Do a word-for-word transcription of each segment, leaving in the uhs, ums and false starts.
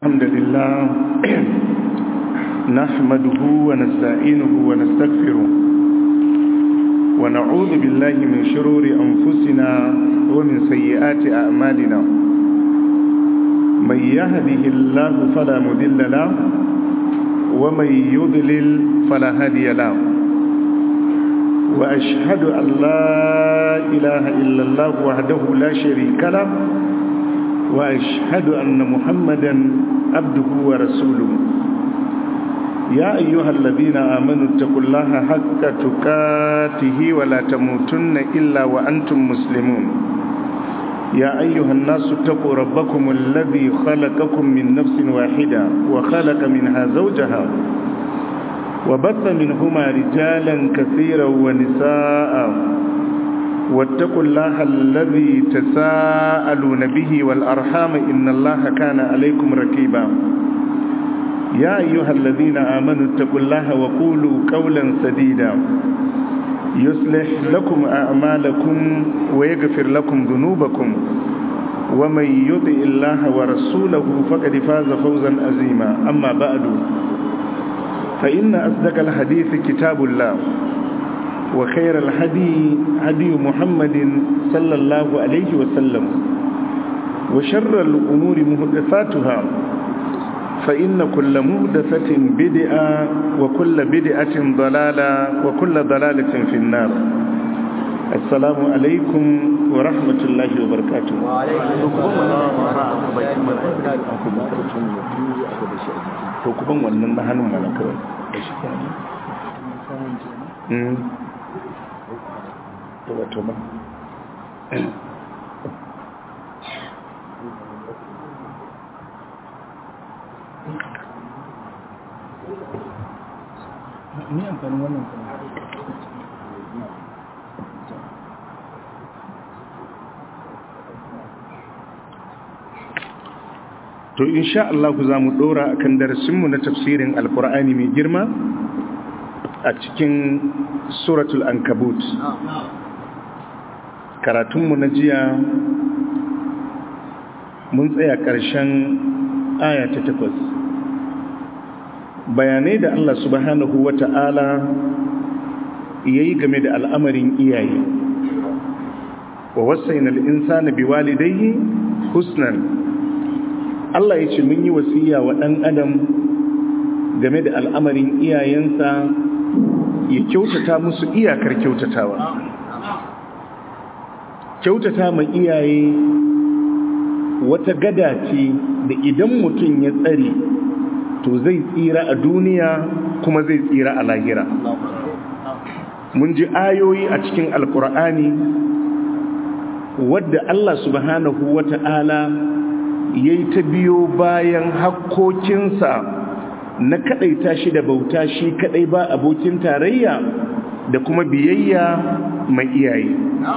الحمد لله نحمده ونستعينه ونستغفره ونعوذ بالله من شرور أنفسنا ومن سيئات أعمالنا من يهده الله فلا مضل له ومن يضلل فلا هادي له وأشهد أن لا إله إلا الله وحده لا شريك له وأشهد أن محمدًا عبده ورسوله يا أيها الذين آمنوا اتقوا الله حق تقاته ولا تموتن إلا وأنتم مسلمون يا أيها الناس اتقوا ربكم الذي خلقكم من نفس واحدة وخلق منها زوجها وبث منهما رجالا كثيرا ونساء واتقوا الله الذي تساءلون به والأرحام إن الله كان عليكم رقيبا يا أيها الذين آمنوا اتقوا الله وقولوا قولا سديدا يصلح لكم أعمالكم ويغفر لكم ذنوبكم ومن يطع الله ورسوله فقد فاز فوزا عظيما أما بعد فإن أصدق الحديث كتاب الله وخير الهدي هدي محمد صلى الله عليه وسلم وشر الأمور محدثاتها فإن كل محدثة بدعة وكل بدعة ضلالة وكل ضلالة في النار. السلام عليكم ورحمة الله وبركاته. وعليكم السلام ورحمة الله wato ba ni amfani wannan to insha Allah ku zamu dora akan darasinmu na tafsirin alqur'ani mai girma a cikin suratul ankabut. Karatunmu na jiya mun tsaya ƙarshen aya ta takwas, bayanai da Allah subhanahu wa ta'ala ya yi game da al'amarin iyaye. Wa wasainal insana biwalidayhi husnan. Allah ya ce mun yi wasiya wa ɗan adam game da al'amarin iyayensa ya kyautata musu iyakar kyautatawa. Kyautata ma iyaye wata gada ce da idan mutum ya tsare to zai tsira a duniya kuma zai tsira a lahira. Mun ji ayoyi a cikin alkur'ani wadda Allah subhanahu wata'ala ya yi ta biyo bayan hakkokinsa na kaɗaita shi da bauta shi kaɗai ba abokin tarayya da kuma biyayya mai iyaye.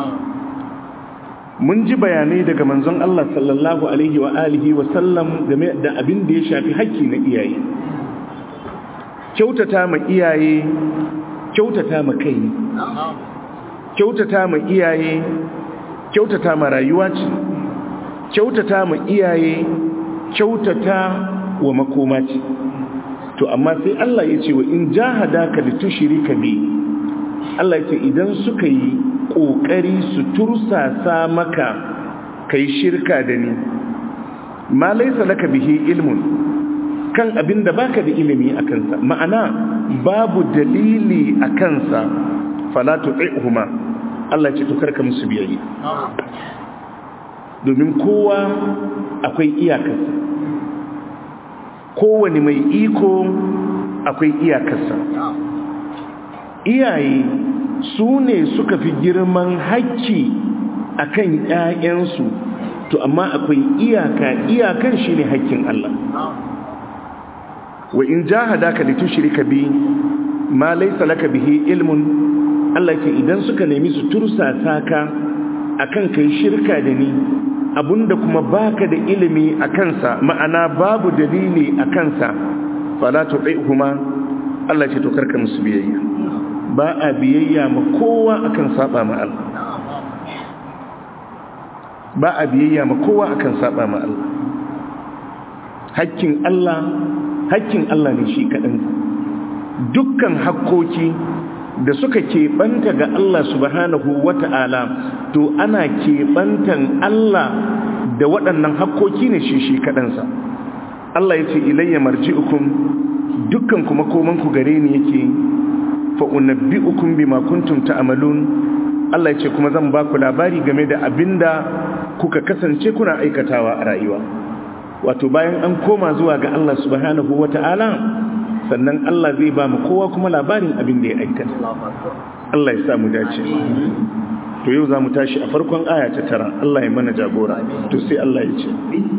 Mun ji bayanai daga manzon Allah sallallahu alaihi wa alihi wa sallam game da abin da ya shafi haƙƙi na iyaye. Kyautata ma iyaye, kyautata ma kai. Kyautata ma iyaye, kyautata ma rayuwa ce. Kyautata ma iyaye, kyautata wa makoma ce. To amma sai Allah ya ce wa in jahadaka litushrika bi. Allah ya ce idan suka yi ƙoƙari su tursasa maka kai shirka da ni ma laisa laka bihi ilmun kan abin da baka da ilimi a kansa, ma'ana babu dalili a kansa, fala tu'ihuma. Allah ce to karka musu biyayya domin kowa akwai iyakarsa, kowane mai iko akwai iyakarsa. Iyaye su ne suka fi girman hakki a kan ‘ya'yansu, to amma akwai iyaka, iyakan shi ne hakkin Allah. Wa in jahadaka litushrika bi ma laysa laka bihi ilmun. Allah ce idan suka nemi su tursasa ka akan kai shirka da ni abunda kuma baka da ilimi a kansa, ma'ana babu dalili a kansa, fala tu'ihuma. Allah ce to karka musu biyayya. Ba a biyayya ma kowa akan saba ma Allah. Ba a biyayya ma kowa akan saba ma Allah. hakkin Allah hakkin Allah ne shi kaɗan. Dukkan hakkoki da suka keɓanta ga Allah subhanahu wata'ala to ana keɓantan Allah da waɗannan hakkoki ne shi shi kaɗansa. Allah ya ce ilayya marji'ukum, dukkan kuma komanku gare ni yake, fa unabbi'ukum bima kuntum ta'malun. Allah ya ce kuma zan ba ku labari game da abinda kuka kasance kuna aikatawa a rayuwa. Wato bayan an koma zuwa ga Allah subhanahu wata'ala, sannan Allah zai ba mu kowa kuma labarin abin da ya aikata. Allah ya sa mu dace. To yau za mu tashi a farkon aya ta tara. Allah ya mana jagora. To sai Allah ya ce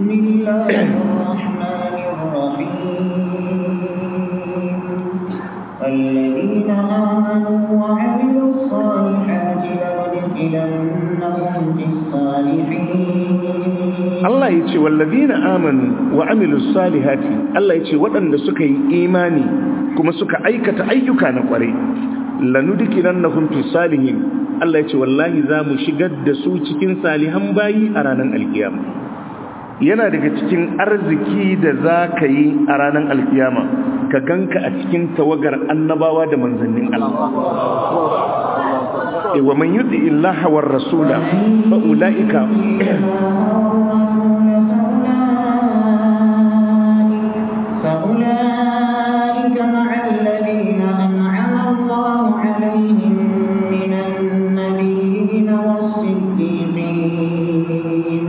الذين آمنوا وعملوا الصالحات لندخلنهم في الصالحين. Allah ya ce wallazina amanu wa amilus salihati, Allah ya ce waɗanda suka yi imani kuma suka aikata ayyuka na ƙware, lanudkhilannahum fi salihin. Allah ya ce wallahi za mu shigar da su cikin salihan bayi a ranar alkiyama. Yana daga cikin arziki da za ka yi a ranar alkiyama ka ganka a cikin tawagar annabawa da manzannin Allah. wa man yuti illaha war rasula fa ulaika فأولئك مع الذين أنعم الله عليهم من النبيين والصديقين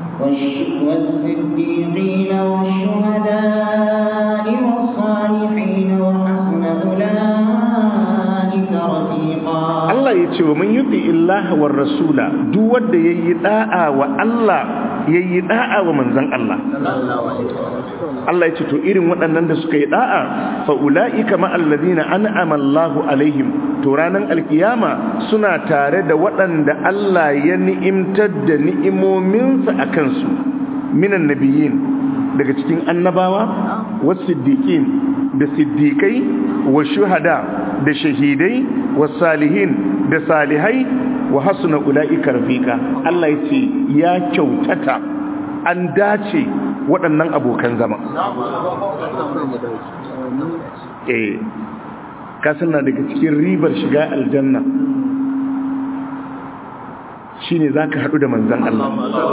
والصديقين والشهداء والصالحين وحسن أولئك رفيقا. Allah ya ce wa man yuti illaha war rasula, duk wanda yayi da'a wa Allah yayi da'a wa manzon Allah. Allah ya ce to irin waɗannan da suka yi da'a fa ulaika ma alladhina an'ama Allahu alaihim, to ranan alkiyama suna tare da waɗanda Allah ya ni'imtar da ni'imominsa akan su, minan nabiyyin, daga cikin annabawa, was-siddiqin, da siddiqai, wa shuhada, da shahidai, was-salihin, da salihai, wa hasuna ulaika rafiqa. Allah ya ce ya kyautata, an dace waɗannan abokan zama. Eh, kasan na daga cikin ribar shiga aljanna shine zaka haɗu da manzon Allah.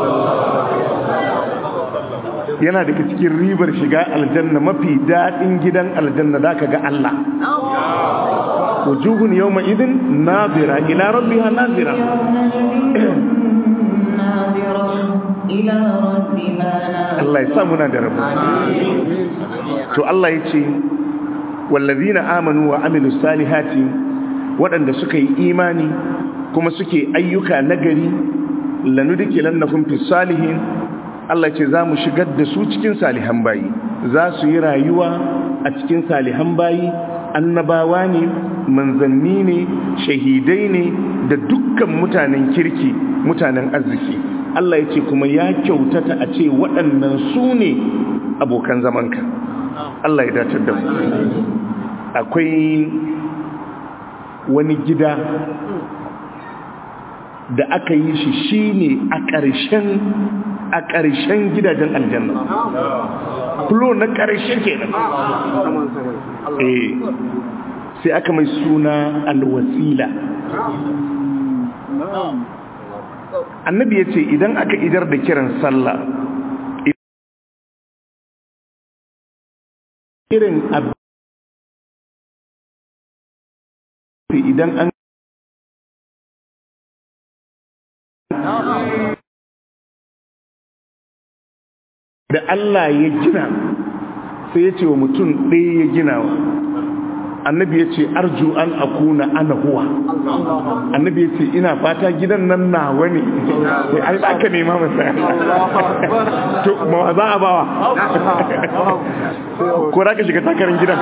Yana daga cikin ribar shiga aljanna, mafi daɗin gidan aljanna zaka ga Allah. wujuhun yawma idhin nadira ila rabbiha nadira. Allah ya sa muna da rabu. To Allah ya ce wallazina amanu wa amilus salihati, waɗanda suka yi imani kuma suke ayyuka nagari, lanudkhilannahum fis salihin. Allah ce za mu shigar da su cikin salihan bayi, za su yi rayuwa a cikin salihan bayi, annabawa ne, manzanni ne, shahidai ne, da dukkan mutanen kirki, mutanen arziki. Allah ya ce kuma ya kyautata a ce waɗannan su ne abokan zamanka. Allah ya dace da mu. Akwai wani gida da aka yi shi shine a ƙarshen a ƙarshen gidajen aljanna, fulo na ƙarshe kenan. Eh, sai aka mai suna alwasila. Annabi ya ce idan aka idar da kiran sallah, irin abu idan an da Allah ya gina, sai ya ce wa mutum ɗaya ya ginawa. Annabi ya ce arju an akuna ana huwa. Annabi ya ce ina fata gidan nan nawa ne. Sai ai aka nema masa. To ma za a bawa. Ko raka shiga takarar gidan.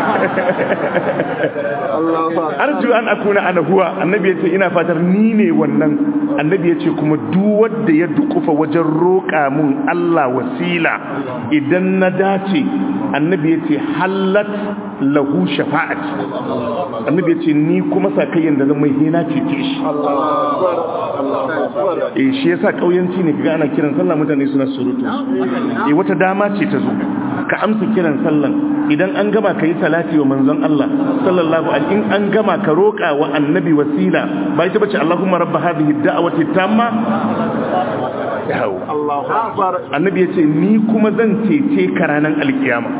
Arju an akuna ana huwa. Annabi ya ce ina fatar ni ne wannan. Annabi ya ce kuma duk wanda ya dukufa wajen roƙa mun Allah wasila, idan na dace annabi yace hallat lahu shafa'ati annabi yace ni kuma sakayyan da zan mai hina cece shi eh shi yasa kauyanci ne kaga ana kiran sallah mutane suna surutu eh wata dama ce ta zo ka amsa kiran sallan idan an gama kai salati wa manzon Allah sallallahu alaihi in an gama ka roka wa annabi wasila ba ita bace Allahumma rabb hadhihi ad-da'wati tamma Allahu akbar annabi yace ni kuma zan cece ka ranan alkiyama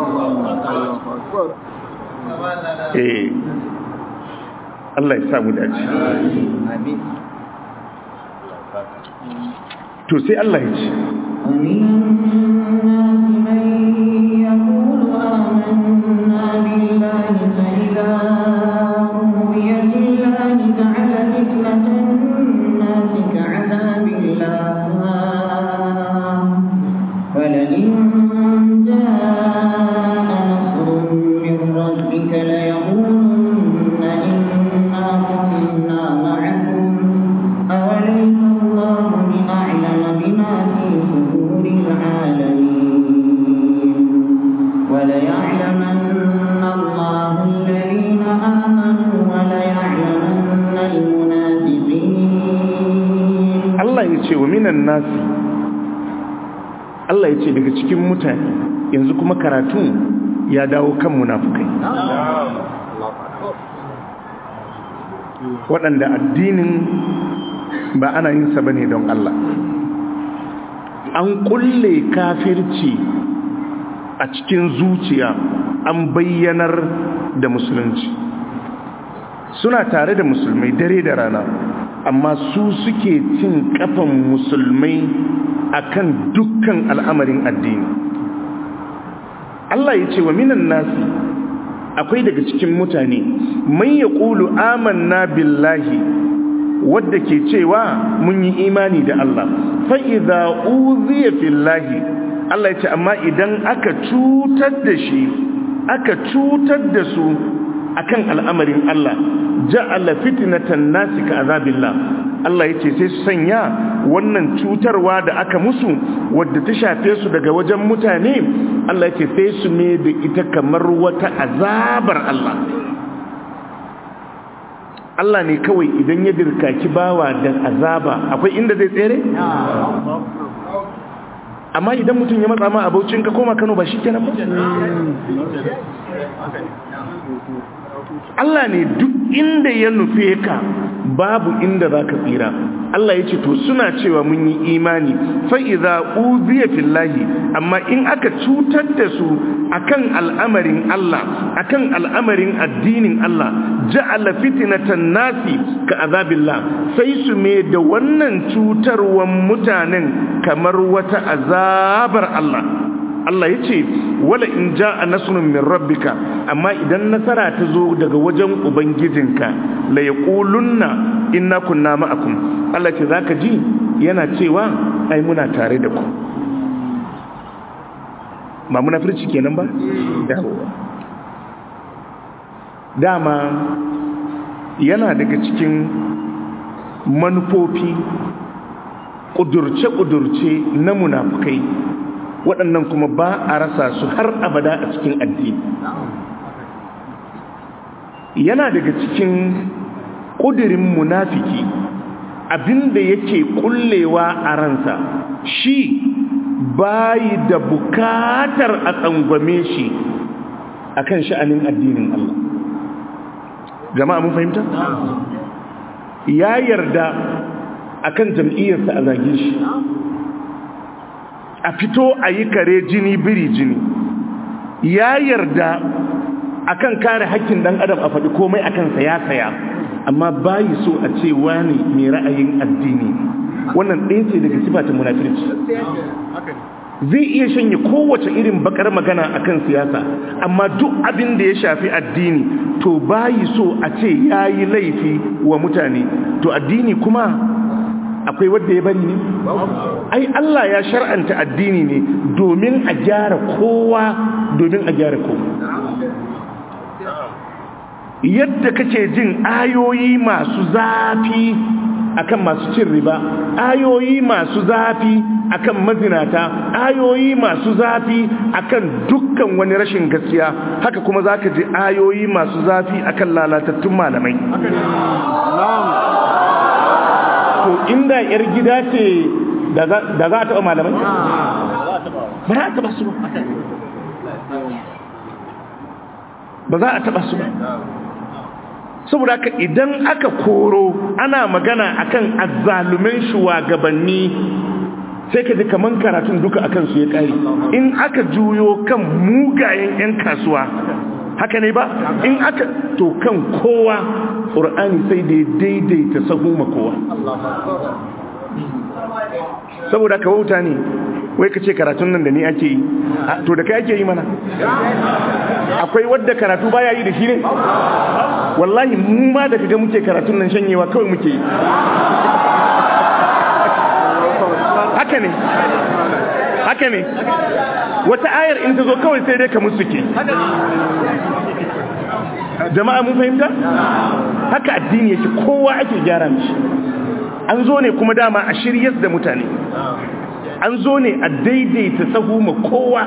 eh Allah ya samu dace amin to sai Allah ya ce nasi Allah ya ce daga cikin mutane yanzu kuma karatu ya dawo kan munafukai waɗanda addinin ba ana yin sa bane don Allah an kulle kafirci a cikin zuciya an bayyanar da musulunci suna tare da musulmai dare da rana amma su suke cin kafan musulmai akan dukkan al'amarin addini Allah ya ce wa minan nasi akwai daga cikin mutane man yaqulu amanna billahi wadda ke cewa mun yi imani da Allah fa idza uziya fillahi Allah ya ce amma idan aka cutar da shi aka cutar da su akan al'amarin Allah ja'ala fitnatan nasi ka azabillah Allah yace sai su sanya wannan cutarwa da aka musu wadda ta shafe su daga wajen mutane Allah yace sai su ne da ita kamar wata azabar Allah Allah ne kawai idan ya dirkaki bawa da azaba akwai inda zai tsere amma idan mutum ya matsa ma abocin ka koma Kano ba shikenan ba Allah ne duk inda ya nufe ka babu inda za ka tsira Allah ya ce to suna cewa mun yi imani fa iza uziya fillahi amma in aka cutar da su akan al'amarin Allah akan al'amarin addinin Allah ja'ala fitnatan nasi ka azabillah sai su me da wannan cutarwan mutanen kamar wata azabar Allah Allah ya ce wala in ja'a nasrun min rabbika amma idan nasara ta zo daga wajen ubangijinka la yaqulunna inna kunna ma'akum Allah ce zaka ji yana cewa ai muna tare da ku ba muna furci kenan ba dawowa dama yana daga cikin manufofi kudurce-kudurce na munafukai waɗannan kuma ba a rasa su har abada a cikin addini yana daga cikin ƙudurin munafiki abinda yake kullewa a ransa shi bayi da bukatar a tsangwame shi akan sha'anin addinin Allah jama'a mun fahimta ya yarda akan jam'iyyarsa a zage shi a fito a yi kare jini biri jini ya yarda akan kare haƙƙin ɗan adam a faɗi komai akan saya saya amma bayi so a ce wani mai ra'ayin addini wannan ɗaya ce daga sifatin munafirci zai iya shanye kowace irin bakar magana akan siyasa amma duk abin da ya shafi addini to bayi so a ce yayi laifi wa mutane to addini kuma akwai wanda ya bari ne ai Allah ya shar'anta addini ne domin a gyara kowa domin a gyara kowa yadda kake jin ayoyi masu zafi akan masu cin riba, ayoyi masu zafi akan mazinata, ayoyi masu zafi akan dukkan wani rashin gaskiya. Haka kuma zaka ji ayoyi masu zafi akan lalatattun malamai. To inda yar gida ce da za a taɓa malamai? Ba za a taɓa su ba. Ba za a taɓa su ba. Saboda haka idan aka koro ana magana akan azzalumin shugabanni, sai ka ji kaman karatun duka akan su ya kare. In aka juyo kan mugayen 'yan kasuwa, haka ne ba? In aka to kan kowa, ƙur'ani sai da daidaita sahu ma kowa. Saboda ka wauta ne wai ka ce karatun nan da ni ake yi, to da kai ake yi mana. Akwai wadda karatu baya yi da shi ne? Wallahi mu ma da kaga muke karatun nan shanyewa kawai muke yi. Haka ne, haka ne. Wata ayar in ta zo kawai sai dai ka musuke. Jama'a mun fahimta? Haka addini yake, kowa ake gyara mishi. An zo ne kuma dama a shiryar da mutane. An zo ne a daidaita sahu ma kowa.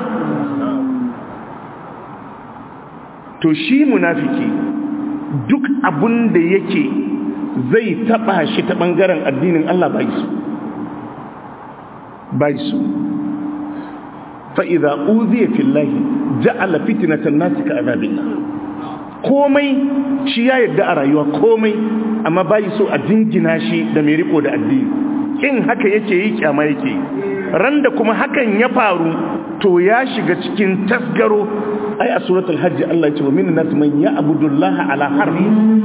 To shi munafiki duk abun da yake zai taba shi ta bangaren addinin Allah bai su. Bai su. Fa idza uziya fillahi ja'ala fitnatan nasi ka azabillah. Komai shi ya yadda a rayuwa komai, amma bai so a dingina shi da mai riko da addini. In haka yake yi kyama yake. Randa kuma hakan ya faru to ya shiga cikin tasgaro. Ai a suratul hajj Allah ya ce wa minan nas man ya'budu Allah ala harfi.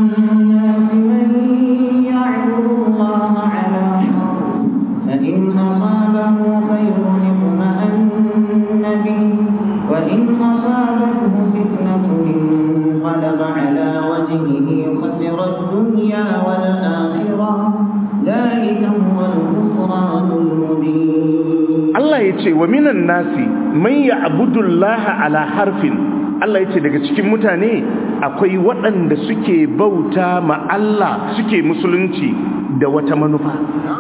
فإن أصابه خير اطمأن به وإن أصابته فتنة انقلب على وجهه خسر الدنيا والآخرة ذلك هو الخسران المبين. Allah ya ce wa minan nasi man ya'budu Allah ala harfin. Allah ya ce daga cikin mutane akwai waɗanda suke bauta ma Allah, suke musulunci da wata manufa.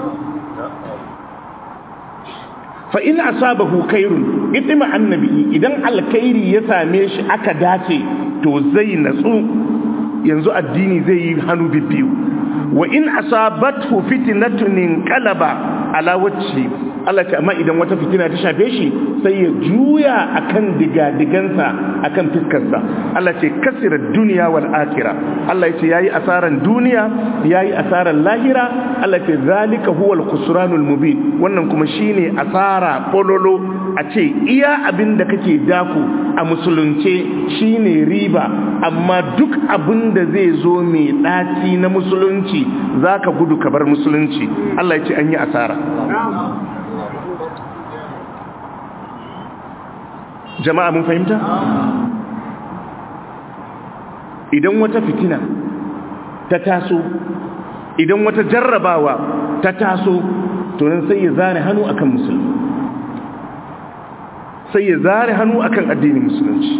Fa in asabahu khairun idma annabi, idan alkhairi ya same shi aka dace to zai natsu, yanzu addini zai yi hannu bibbiyu. Wa in asabathu fitnatun inqalaba ala wajhi, Allah ta amma idan wata fitina ta shafe shi sai ya juya akan digadigansa, akan fiskarsa. Allah ce kasira duniya wal akhirah. Allah ya ce yayi asaran duniya, yayi asaran lahira. Allah ce zalika huwal khusranul mubin. Wannan kuma shine asara pololo, a ce iya abinda kake daku a musulunce shine riba, amma duk abinda zai zo mai daci na musulunci zaka gudu ka bar musulunci. Allah ya ce an yi asara. Jama'a mun fahimta? Idan wata fitina ta taso, idan wata jarrabawa ta taso, to nan sai ya zare hannu akan musulmi, sai ya zare hannu akan addinin musulunci.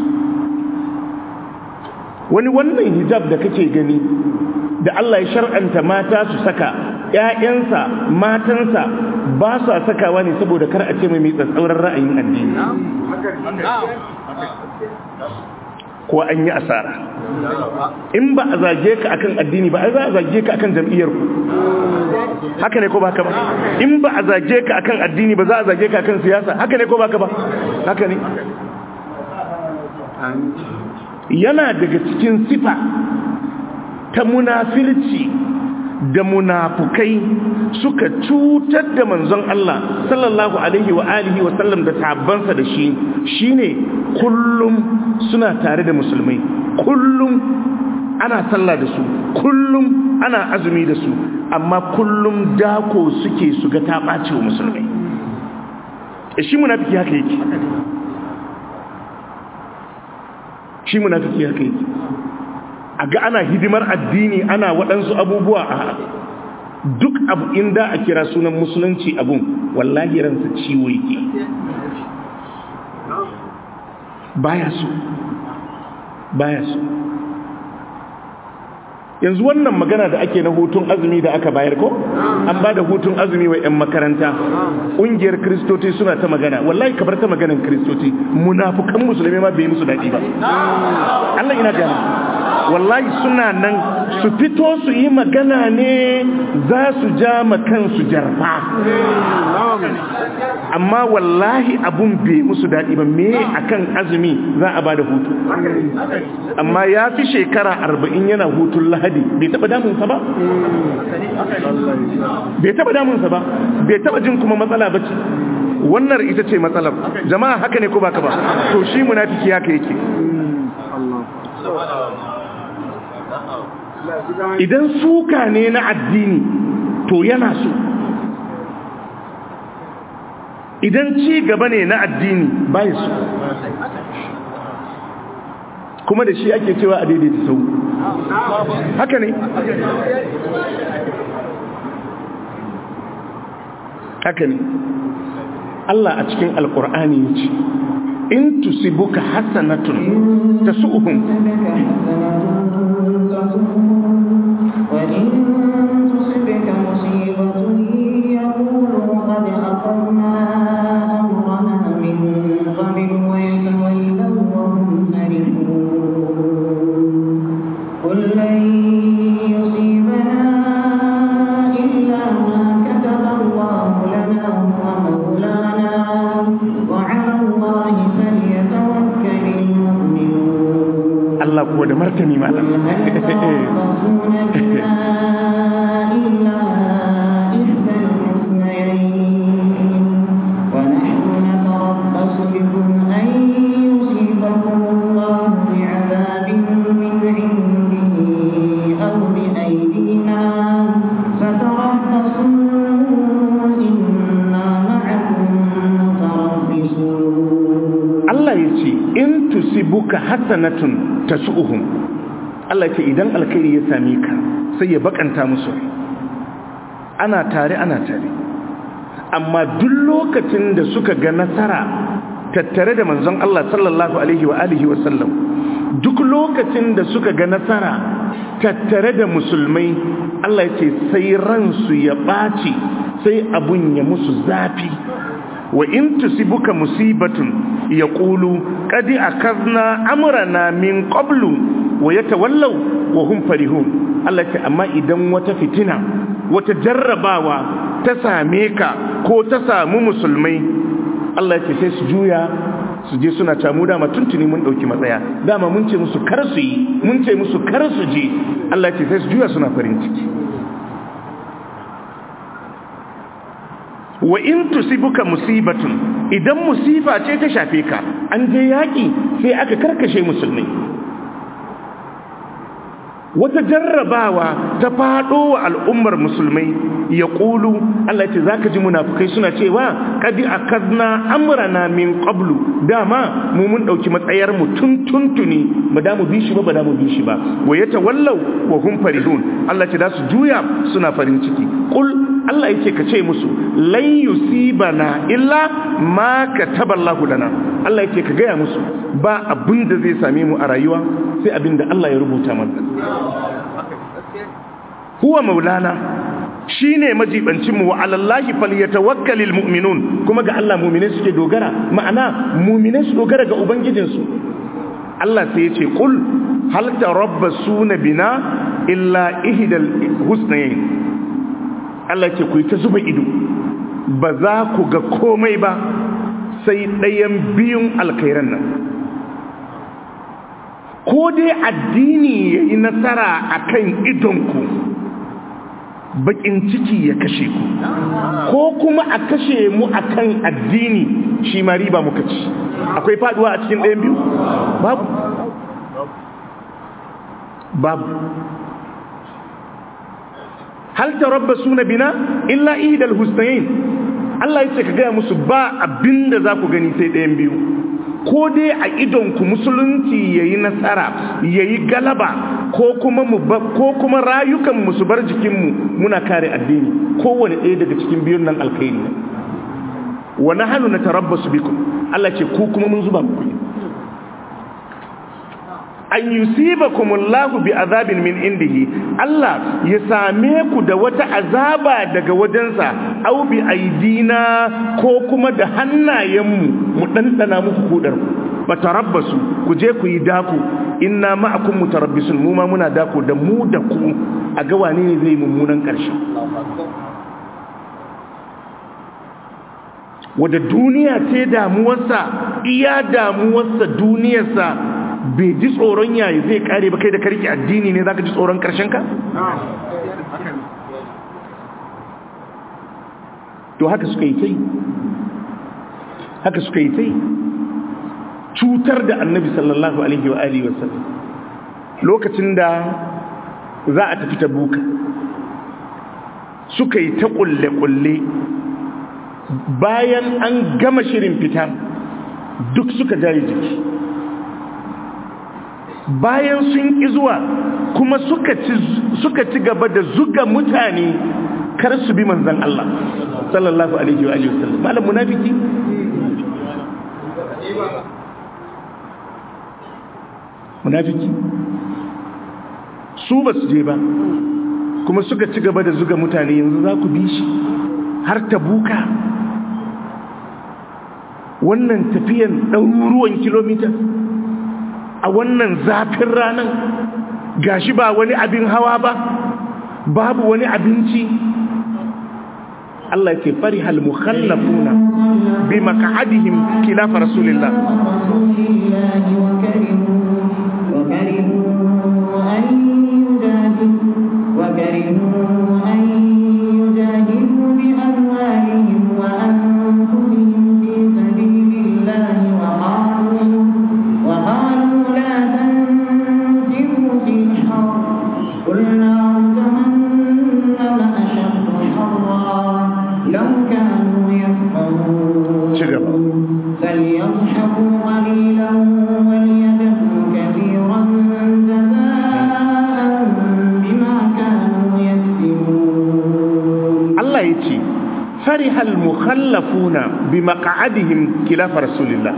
Wani wannan hijab da kake gani da Allah ya shar'anta mata su saka, ƴaƴansa matansa ba su sakawa ne saboda kar a ce mai tsatsauran ra'ayin addini, ko an yi asara. In ba a zage ka akan addini ba, ai za a zage ka akan jam'iyyar ku. Haka ne ko ba ka ba? In ba a zage ka akan addini ba, za a zage ka akan siyasa. Haka ne ko ba ka ba? Haka ne. Yana daga cikin sifa ta munafilci da munafukai suka cutar da manzon Allah sallallahu alaihi wa alihi wa sallam da sahabbansa da shi, shine kullum suna tare da musulmai, kullum ana sallah da su, kullum ana azumi da su, amma kullum dako suke su ga ta ɓace wa musulmai. Shi munafiki haka yake. Shi munafiki haka yake. A ga ana hidimar addini, ana waɗansu abubuwa, a duk abu inda a kira sunan musulunci abun wallahi ransa ciwo yake, baya so baya so. Yanzu wannan magana da ake na hutun azumi da aka bayar ko an ba da hutun azumi wa 'yan makaranta. Ƙungiyar Kiristoci suna ta magana, wallahi ka bar ta maganan Kiristoci, munafukan musulmi ma bai musu daɗi ba. Allah ina gana, wallahi suna nan su fito su yi magana ne za su ja ma kansu jarfa, amma wallahi abun bai musu daɗi ba. Me akan azumi za a ba da hutu, amma ya fi shekara arba'in yana hutun Lahadi, bai taɓa damunsa ba, bai taɓa damunsa ba, bai taɓa jin kuma matsala ba ce. Wannan ita ce matsalar jama'a, haka ne ko baka ba? To shi munafiki haka yake. Idan suka ne na addini to yana so, idan ci gaba ne na addini bai so, kuma da shi ake cewa a daidaita sau. Haka ne, haka ne. Allah a cikin Alƙur'ani ya ce, in tusibuka hasanatun tasu'uhum وإن تصبك مصيبة يقولوا قد أخذنا أمرنا من قبل ويتولوا وهم فرحون قل لن يصيبنا إلا ما كتب الله لنا هو مولانا وعلى الله فليتوكل المؤمنون. الله قوة مرتني مالا buka hasanatun tasu'uhum. Allah ce idan alkhairi ya same ka sai ya bakanta musu. Ana tare ana tare, amma duk lokacin da suka ga nasara tattare da manzon Allah sallallahu alaihi wa alihi wa sallam, duk lokacin da suka ga nasara tattare da musulmai, Allah ya ce sai ransu ya ɓaci, sai abun ya musu zafi. Wa in tusibuka musibatun yaqulu qad akazna amrana min qablu wa yatawallaw wa hum farihun. Allah ce amma idan wata fitina, wata jarrabawa ta same ka ko ta samu musulmai, Allah ce sai su juya su je suna tamu dama tuntuni mun dauki matsaya, dama mun ce musu kar su yi, mun ce musu kar su je. Allah ce sai su juya suna farin ciki. Wa in tusibuka musibatun, idan musifa ce ta shafe ka, an je yaƙi sai aka karkashe musulmai, wata jarrabawa ta faɗo wa al'ummar musulmai, ya ƙulu, Allah ce za ka ji munafukai suna cewa kadi a kazna amurana min ƙablu, dama mu mun ɗauki matsayarmu tun tuntuni, ba da mu bi shi ba ba da mu bi shi ba. Wa ya tawallau wa hum farihun, Allah ce za su juya suna farin ciki. Ƙul, Allah yake ka ce musu lan yusibana illa ma kataballahu lana. Allah yake ka gaya musu ba abin da zai same mu a rayuwa sai abin da Allah ya rubuta mana. Huwa maulana, shine majibancin mu, wa alallahi falyatawakkalul mu'minun, kuma ga Allah mu'mine suke dogara, ma'ana mu'mine su dogara ga ubangijinsu. Allah sai ya ce qul hal tarabbasuna bina illa ihdal husnayn. Allah ce ku yi ta zuba ido, ba za ku ga komai ba sai ɗayan biyun alkhairan nan. Ko dai addini ya yi nasara a kan idonku, baƙin ciki ya kashe ku, ko kuma a kashe mu a kan addini, shi ma riba muka ci. Akwai faɗuwa a cikin ɗayan biyu? Babu. Babu. Hal tarabbasuna bina illa ihdal husnayn. Allah yace ka gaya musu ba abinda za ku gani sai ɗayan biyu, ko dai a idon ku musulunci yayi nasara, yayi galaba, ko kuma mu ko kuma rayukan mu su bar jikin mu muna kare addini. Kowanne ɗaya daga cikin biyun nan alkhairi ne. Wa nahnu natarabbasu bikum, Allah ce ku kuma mun zuba muku. an yusibakumullahu bi azabin min indihi, Allah ya same ku da wata azaba daga wajensa, au bi aidina ko kuma da hannayenmu mu dandana muku kudar ku. Batarabbasu, ku je ku yi dako, inna ma'akum mutarabbisun, mu ma muna dako da mu da ku a ga wane ne zai mummunan ƙarshe. Wadda duniya ce damuwarsa, iya damuwarsa duniyarsa, bai ji tsoron yayi zai kare ba, kai da karki addini ne zaka ji tsoron karshen ka? To haka suka yi tai haka suka yi tai cutar da annabi sallallahu alaihi wa alihi wasallam. Lokacin da za a tafi Tabuka suka yi ta kulle kulle, bayan an gama shirin fita duk suka jaye jiki, bayan sun ƙi zuwa kuma suka ci suka ci gaba da zuga mutane kar su bi manzon Allah sallallahu alaihi wa alihi wasallam. Malam munafiki, munafiki su ba su je ba kuma suka ci gaba da zuga mutane, yanzu za ku bi shi har Tabuka, wannan tafiyan ɗaruruwan kilomita a wannan zafin ranar, gashi ba wani abin hawa ba, babu wani abinci. Allah ke fari hal mukhallafuna bi maq'adihim khilaf rasulillah فرح المخلفون بمقعدهم خلاف رسول الله.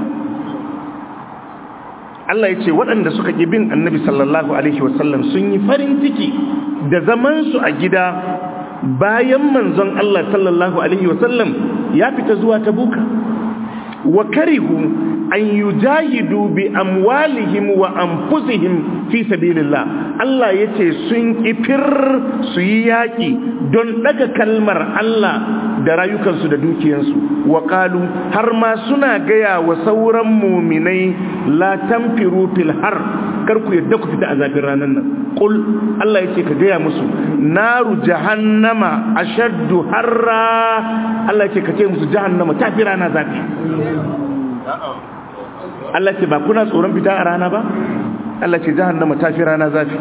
Allah ya ce waɗanda suka ƙi bin annabi sallallahu alaihi wasallam sun yi farin ciki da zamansu a gida bayan manzon Allah sallallahu alaihi wasallam ya fita zuwa Tabuka. Wa karihu an yujahidu bi amwalihim wa anfusihim fi sabilillah. Allah yace sun kifir su yi yaki don daga kalmar Allah da rayukansu da dukiyansu. Wa qalu, har ma suna gaya wa sauran mu'minai, la tanfiru fil har, kar ku yadda ku fita a zafin ranan nan. Qul, Allah yace ka gaya musu, naru jahannama ashaddu harra. Allah yace ka ce musu jahannama ta fi rana zafi. Allah ce ba kuna tsoron fita a rana ba? Allah ce jahannama ta fi rana zafi.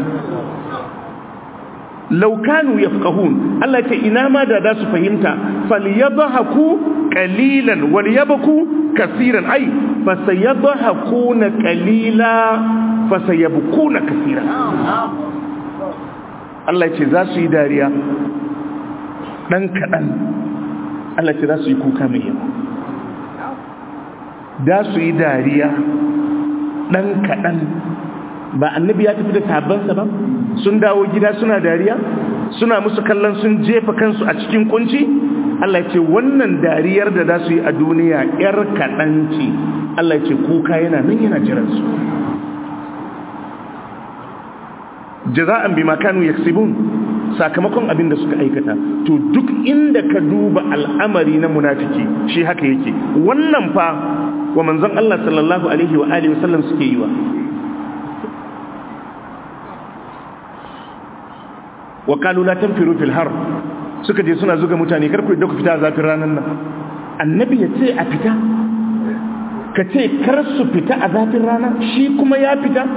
Laukanu yafqahun, Allah ce ina ma da za su fahimta, falyadhaku qalilan walyabku kaseeran, ai fasayadhakuna qalila fasayabkuna kaseeran. Allah ce za su yi dariya dan kadan, Allah ce za su yi kuka mai yawa. Da su yi dariya ɗan kaɗan. Ba annabi ya tafi da sahabbansa ba, sun dawo gida suna dariya, suna musu kallon sun jefa kansu a cikin kunci. Allah ce wannan dariyar da za su yi a duniya ‘yar kaɗan ce. Allah ce kuka yana nan yana jiransu. Jaza'an bima kanu yaksibun, sakamakon abin da suka aikata. To duk inda ka duba al'amari na munafiki shi haka yake. Wannan fa wa manzon Allah sallallahu alaihi wa alihi wasallam suke yi wa. Wa qalu la tanfiru fil har, suka je suna zuga mutane kar ku da ku fita a zafin ranan nan. Annabi ya ce a fita, ka ce kar su fita a zafin rana, shi kuma ya fita.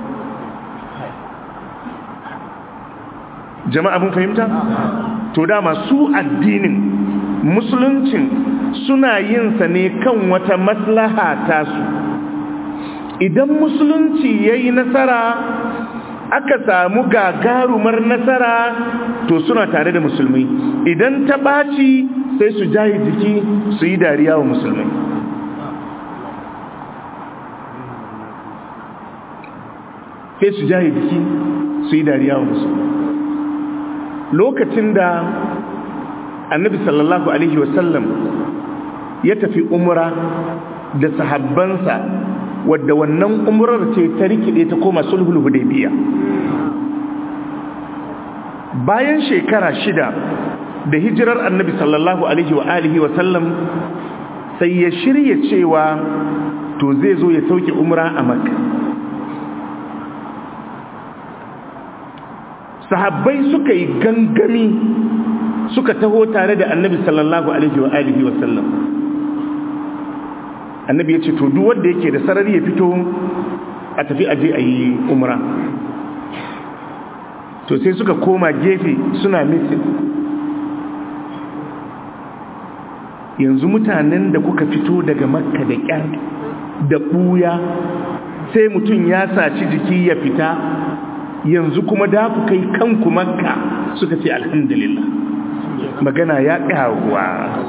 Jama'a mun fahimta? To dama su addinin musuluncin suna yin sa ne kan wata maslaha tasu. Idan musulunci yayi nasara, aka samu gagarumar nasara, to suna tare da musulmai. Idan ta baci sai su jaye jiki su yi dariya wa musulmai. sai su jaye jiki su yi dariya wa musu. Lokacin da annabi sallallahu alaihi wasallam ya tafi umra da sahabbansa, wadda wannan umrar ce ta rikide ta koma sulhul hudaybiya, bayan shekara shida da hijirar annabi sallallahu alaihi wa alihi wasallam, sai ya shirya cewa to zai zo ya sauke umra a Makka. Sahabbai suka yi gangami suka taho tare da annabi sallallahu alaihi wa alihi wa sallam. Annabi ya ce to duk wanda yake da sarari ya fito a tafi aje a yi umra. To sai suka koma gefe suna mitin, yanzu mutanen da kuka fito daga Makka da kyar da buya, sai mutum ya saci jiki ya fita, yanzu kuma da ku kai kanku Makka. Suka ce alhamdulillah, magana ya ƙaruwa.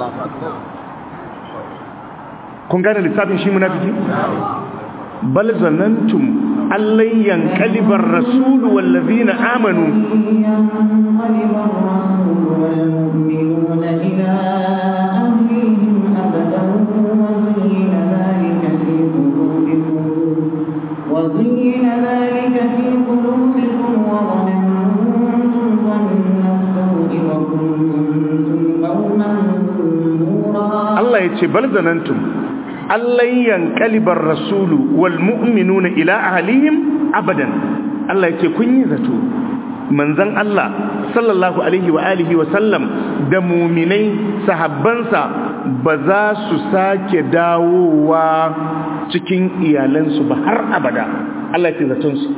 Kun gane lissafin shi munafiki? Bal zanantum allan yanqalibar rasul wal ladina amanu وزين ذلك في قلوبكم وظننتم ظن السوء وكنتم قوما بورا. الله يتي بل ظننتم ألن ينقلب الرسول والمؤمنون إلى أهلهم أبدا. الله يتي كن يزتو manzon Allah sallallahu alaihi wa alihi wa sallam da mu'minai sahabbansa ba za su sake dawowa cikin iyalansu ba har abada. Allah ya zaton su,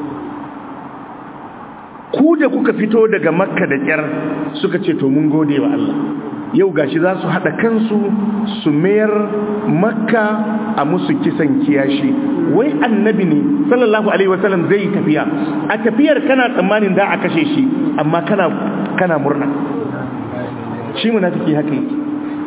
ku da kuka fito daga Makka da kyar, suka ce to mun gode wa Allah, yau gashi za su haɗa kansu su mayar Makka a musu kisan kiyashi. Wai annabi ne sallallahu alaihi wasallam zai tafiya, a tafiyar kana tsammanin da a kashe shi, amma kana kana murna. Shi munafiki haka yake.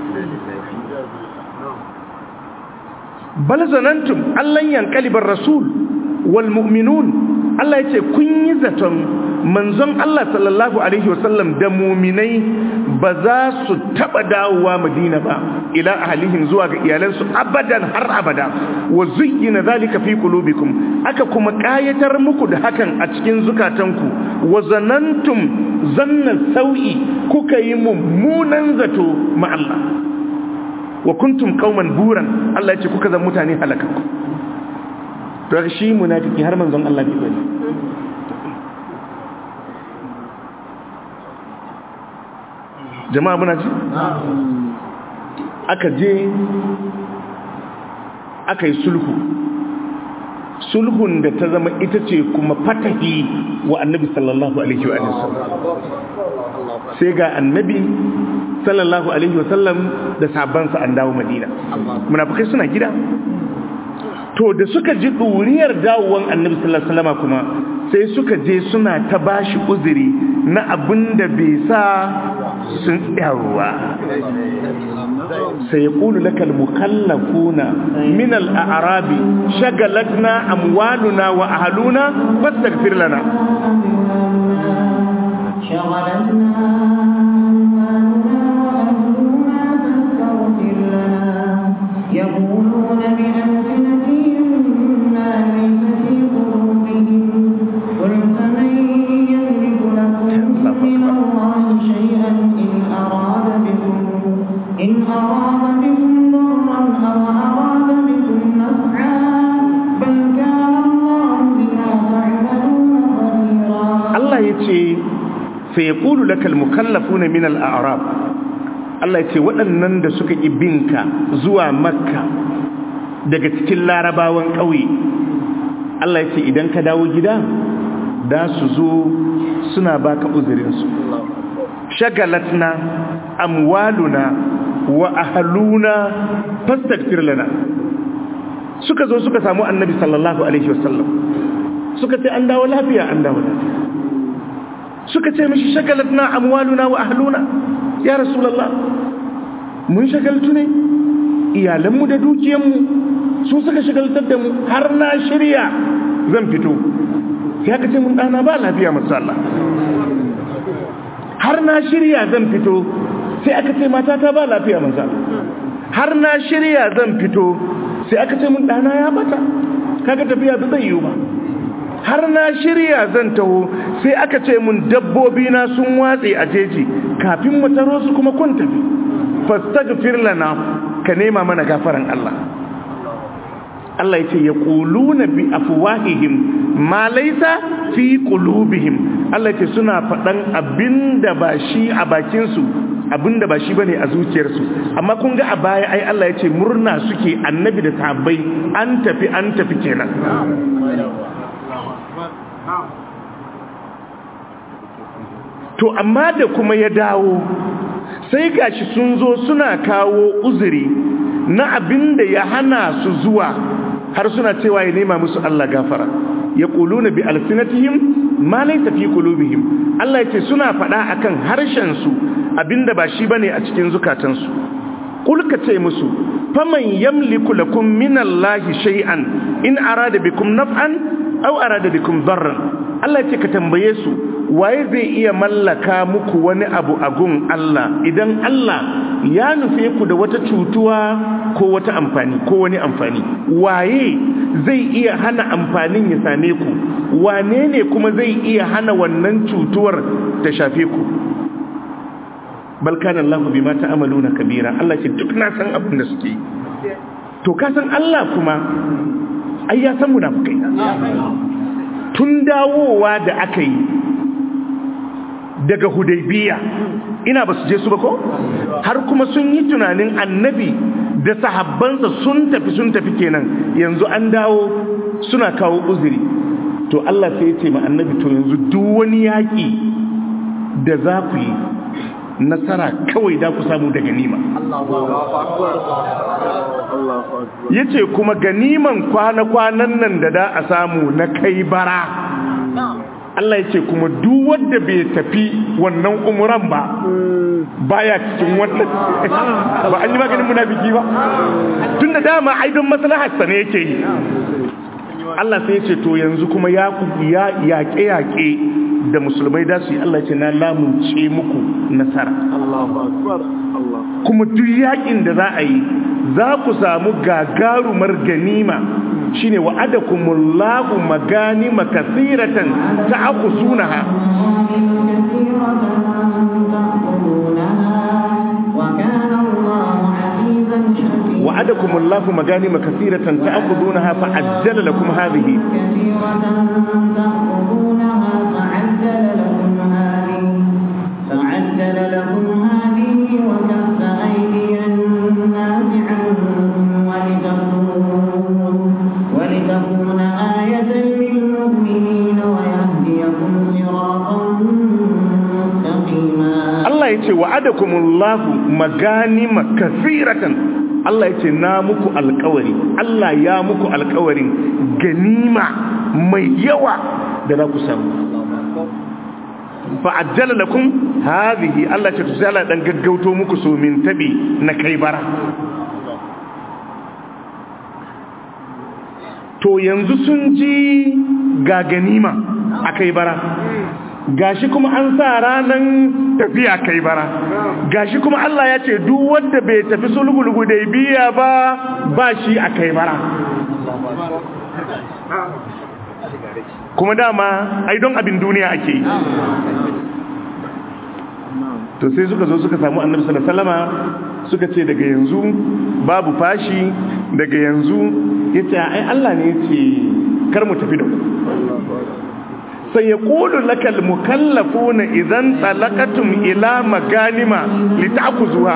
Bal zanantum allan yanqalibar rasul wal mu'minun. Allah yace kun yi zaton manzon Allah sallallahu alaihi wasallam da mu'minai ba za su taba dawowa Madina ba ila ahlihim, zuwa ga iyalansu abadan har abada. Wa zuyyina zalika fi qulubikum, aka kuma kayatar muku da hakan a cikin zukatanku. Wa zanantum zanna sau'i, kuka yi mummunan zato ma Allah. Wa kuntum qauman buran, Allah ya ce kuka zan mutane halakakku. To shi munafiki har manzon Allah bai bane. Jama'a muna ji? Aka je aka yi sulhu, sulhun da ta zama ita ce kuma fatahi wa annabi sallallahu alaihi wa sallam. Sai ga annabi sallallahu alaihi wa sallam da sahabbansa an dawo Madina, munafikai suna gida. To da suka ji ɗuriyar dawowan annabi sallallahu alaihi wa sallama kuma sai suka je suna ta bashi uzuri na abin da bai sa sun yawa. Sai ya ƙulu lakal mukallafuna min al'arabi shagalatna amwaluna wa ahaluna fastaghfir lana. يقولون بألسنتهم ما ليس في قلوبهم قل فمن يملك لكم من الله شيئا إن أراد بكم إن أراد بكم ضرا أو أراد بكم نفعا بل كان الله بما تعملون خبيرا. الله يتي فيقول لك المكلفون من الأعراب. Allah ce waɗannan da suka ibinka zuwa Makka daga cikin larabawan ƙauye, Allah ya ce idan ka dawo gida da su zo suna baka uzurinsu. Shagalatna amwaluna wa ahluna fastaghfir lana. Suka zo suka samu annabi sallallahu alaihi wasallam, suka ce an dawo lafiya, an dawo lafiya. Suka ce mishi shagalatna amwaluna wa ahluna, ya Rasulallah, mun shagaltu ne, iyalanmu da dukiyanmu sun suka shagaltar da mu, har na shirya zan fito. sai aka ce mun ɗana ba lafiya masu Allah. Har na shirya zan fito sai aka ce matata ba lafiya masu Allah. Har na shirya zan fito sai aka ce mun ɗana ya bata, kaga tafiya ba zai yiwu ba. Har na shirya zan taho sai aka ce mun dabbobi na sun watse a jeji, kafin mu taro su kuma kun tafi. Fastaghfir lana, ka nema mana gafaran Allah. Allah yace yaquluna bi afwahihim ma laysa fi qulubihim. Allah yace suna faɗan abinda ba shi a bakin su, abinda ba shi bane a zuciyarsu. Amma kun ga a baya ai Allah yace murna suke annabi da sahabbai an tafi an tafi kenan. To amma da kuma ya dawo sai gashi sun zo suna kawo uzuri na abinda ya hana su zuwa, har suna cewa ya nema musu Allah gafara. Yaquluna bi alsinatihim ma laysa fi qulubihim. Allah yace suna faɗa akan harshen su abinda ba shi bane a cikin zukatansu. Kul ka ce musu faman yamliku lakum minallahi shay'an in arada bikum naf'an aw arada bikum darran. Allah yace ka tambaye su waye zai iya mallaka muku wani abu a gun Allah idan Allah ya nufe ku da wata cutuwa ko wata amfani ko wani amfani. Waye zai iya hana amfanin ya same ku, wane ne kuma zai iya hana wannan cutuwar ta shafe ku? Bal kana Allahu bima ta'maluna kabira. Allah ce duk na san abin da suke. To ka san Allah kuma ai ya san munafikai. Tun dawowa da aka yi daga Hudaybiya, ina ba su je su ba ko? Har kuma sun yi tunanin annabi da sahabbansa sun tafi sun tafi kenan, yanzu an dawo suna kawo uzuri. To Allah sai ya ce ma annabi to yanzu duk wani yaƙi da za ku yi nasara kawai da ku samu da ganima. Ya ce kuma ganiman kwana-kwanan nan da da a samu na kai bara. Allah ya ce kuma duk wanda bai tafi wannan umuran ba baya cikin wannan. Ba an yi maganin munafiki ba, tun da dama aidon maslaharsa ne yake yi. Allah sai ya ce to yanzu kuma ya yaƙe-yaƙe da musulmai da su yi. Allah ce na lamunce muku nasara. Kuma duk yaƙin da za a yi za ku samu gagarumar ganima. Shine wa'adakumullahu maganima kathiratan ta'khusunaha wa'adakumullahu maganima kathiratan ta'khudunaha fa'ajjala lakum hadhihi فعجل لكم هذه وكف أيدي الناس عنكم ولتكون آية للمؤمنين ويهديكم صراطا مستقيما. الله يتي وعدكم الله مغانم كثيرة. Allah ya ce na muku alkawari, Allah ya muku alkawarin ganima mai yawa da za ku samu. Fa'ajjala lakum hadhihi. Allah ya ce tsala dan gaggauto muku so min tabi na kai bara. To yanzu sun ji ga ganima akai bara, gashi kuma an sa ranan tafiya kai bara, gashi kuma Allah ya ce duk wanda bai tafi sulhul hudaybiya ba ba shi akai bara. Kuma dama ai don abin duniya ake yi. To sai suka zo suka samu annabi sallallahu alaihi wasallama suka ce daga yanzu babu fashi, daga yanzu yace ai Allah ne yace kar mu tafi da ku. Sai yaqulu lakal mukallafuna idan talaqatum ila maganima lita'khuzuha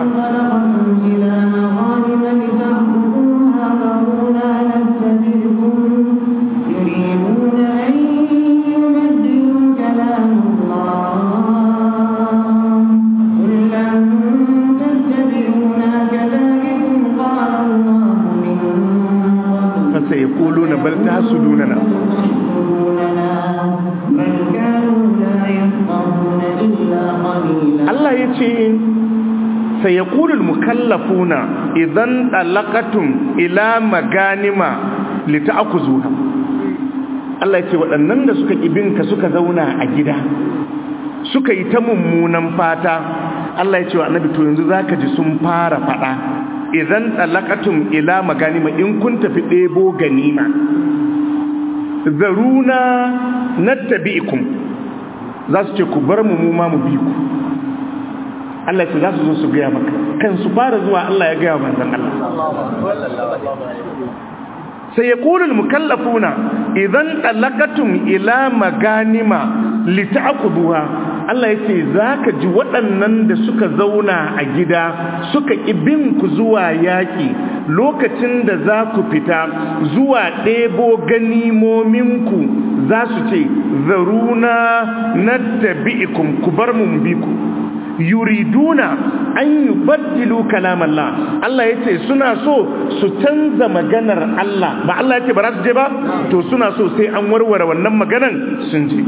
فسيقولون بل تحسدوننا Allah ya ce sai ya ƙulul mukallafuna idan ɗalaƙatun ila maganima lita'akuzuha. Allah ya ce waɗannan da suka ibinka suka zauna a gida suka yi ta mummunan fata, Allah ya ce wa annabi to yanzu zaka ji sun fara fada idan talaqatum ila maganima in kun tafi ɗebo ganima zaruna nattabi'ukum, za su ce ku bar mu mu ma mu bi ku. Allah ya ce za su zo su gaya maka kan su fara zuwa Allah ya gaya manzon Allah sai ya kulul mukallafuna idan talaqatum ila maganima lita'quduha, Allah ya ce zaka ji waɗannan da suka zauna a gida suka ibin ku zuwa yaki lokacin da za ku fita zuwa ɗebo ganimominku za su ce zaruna nattabi'ukum, ku bar mu bi ku. yuriduna an yubaddilu kalam Allah, Allah yace suna so su canza maganar Allah, ba Allah yace ba za su je ba, to suna so sai an warware wannan maganar sun je.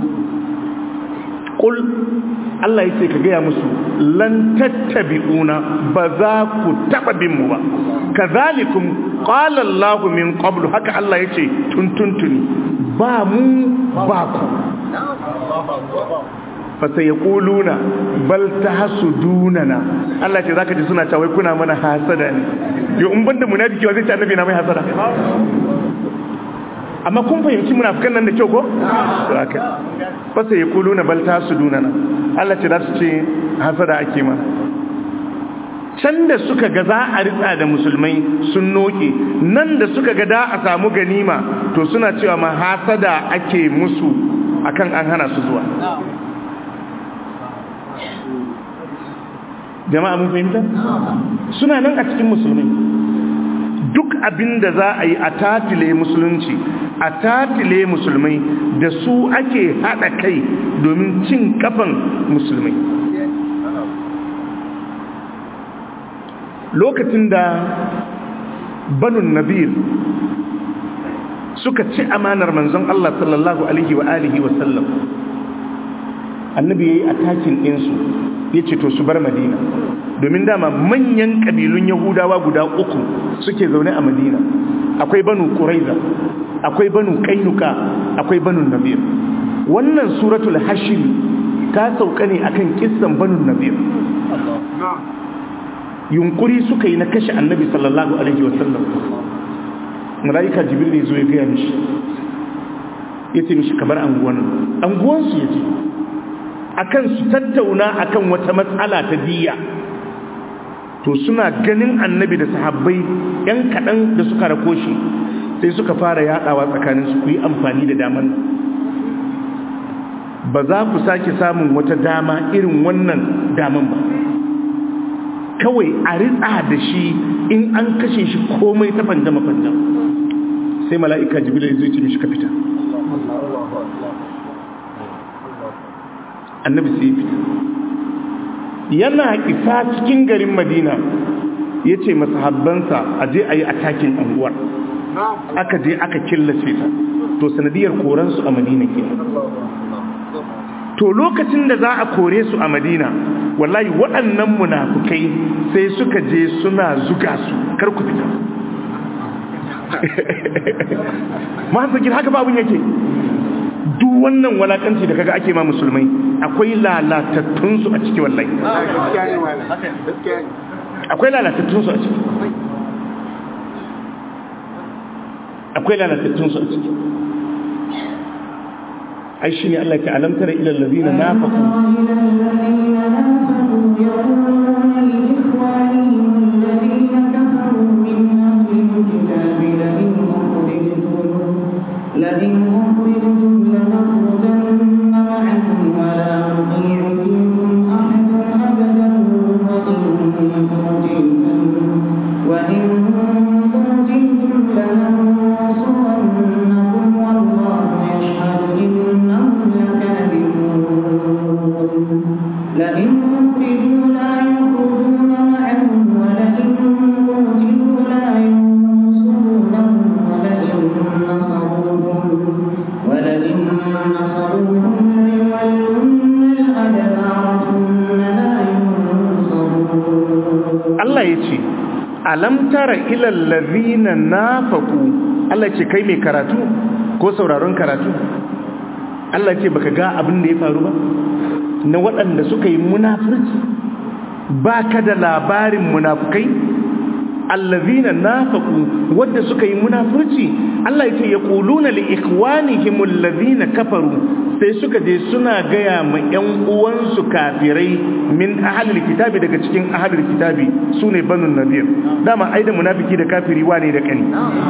Qul, Allah yace ka gaya musu lan tattabi'una, ba za ku taba bin mu ba. Kazalikum qala Allah min qablu, haka Allah yace tuntuntuni ba mu ba ku. fasayaquluna bal tahsudunana, Allah ce zaka ji suna cewa kuna mana hasada ne. Yo in banda munafiki wa zai ce annabi na mai hasada? Amma kun fahimci munafikan nan da kyau ko? Haka fasayaquluna bal tahsudunana, Allah ce za su ce hasada ake mana. Can da suka ga za a ritsa da musulmai sun noke, nan da suka ga da a samu ganima to suna cewa ma hasada ake musu akan an hana su zuwa. Jama'a mun fahimta? Suna nan a cikin musulmai. Duk abin da za a yi a tatile musulunci, a tatile musulmai, da su ake haɗa kai domin cin kafan musulmai. Lokacin da Banun Nadir suka ci amanar manzon Allah sallallahu alaihi wa alihi wa sallam, annabi yayi attacking ɗinsu yace to su bar Madina, domin dama manyan kabilun Yahudawa guda uku suke zaune a Madina. Akwai Banu Quraiza, akwai Banu Qainuqa, akwai Banu Nadir. Wannan suratul Hashr ta sauka ne akan kissan Banu Nadir. Yunkuri suka yi na kashe annabi sallallahu alaihi wasallam. Malaika Jibril ya zo ya gaya mishi, yace mishi kabar anguwan anguwansu yace akan su tattauna akan wata matsala ta diya. To suna ganin annabi da sahabbai yan kadan da suka rako shi, sai suka fara yadawa tsakanin su, ku yi amfani da daman, ba za ku sake samun wata dama irin wannan daman ba. Kawai a ritsa da shi, in an kashe shi komai ta fanjama fanjama. Sai mala'ika Jibril zai ce mishi ka fita. Annabi sai ya fita. Yana isa cikin garin Madina, ya ce masahabbansa a je a yi atakin anguwar. Aka je aka killace ta, to sanadiyar koransu a Madina ke. To lokacin da za a kore su a Madina, wallahi waɗannan munafukai sai suka je suna zuga su, kar ku fita. Masu haka babun yake. Duk wannan walakanci da kaga ake ma musulmai, akwai lalatattun su a ciki wallahi. Akwai lalatattun su a ciki. Akwai lalatattun su a ciki. ai shine Allah ke alamtar ila allazina nafaqu لئن أخرجتم لنخرجن معكم ولا نطيع فيكم أحدا أبدا وإن قتلتم لننصرنكم والله يشهد إنهم لكاذبون لئن أخرجوا لا يخرجون معهم ولئن قتلوا لا ينصرونهم ولئن نصروهم ولئن نصروهم ليولن الأدبار ثم لا ينصرون. الله يجي ألم تر إلى الذين نافقوا. Allah ce kai mai karatu ko sauraron karatu Allah ce baka ga abin da ya faru ba na waɗanda suka yi munafurci baka da labarin munafukai allazina nafaqu wadda suka yi munafurci Allah yace yaquluna li ikhwanihim allazina kafaru sai suka je suna gaya ma ƴan uwansu kafirai min ahlul kitabi daga cikin ahlul kitabi sune banu nadir dama aida munafiki da kafiri wane da kani